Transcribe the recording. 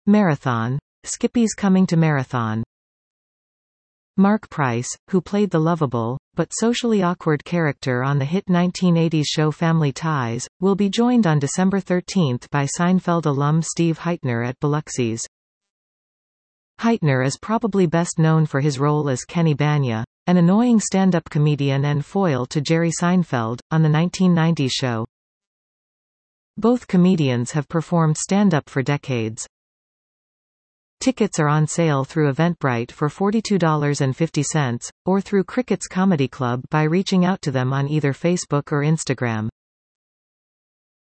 Marathon. Skippy's Coming to Marathon. Mark Price, who played the lovable, but socially awkward character on the hit 1980s show Family Ties, will be joined on December 13 by Seinfeld alum Steve Hytner at Biloxi's. Hytner is probably best known for his role as Kenny Bania, an annoying stand-up comedian and foil to Jerry Seinfeld, on the 1990s show. Both comedians have performed stand-up for decades. Tickets are on sale through Eventbrite for $42.50, or through Cricket's Comedy Club by reaching out to them on either Facebook or Instagram.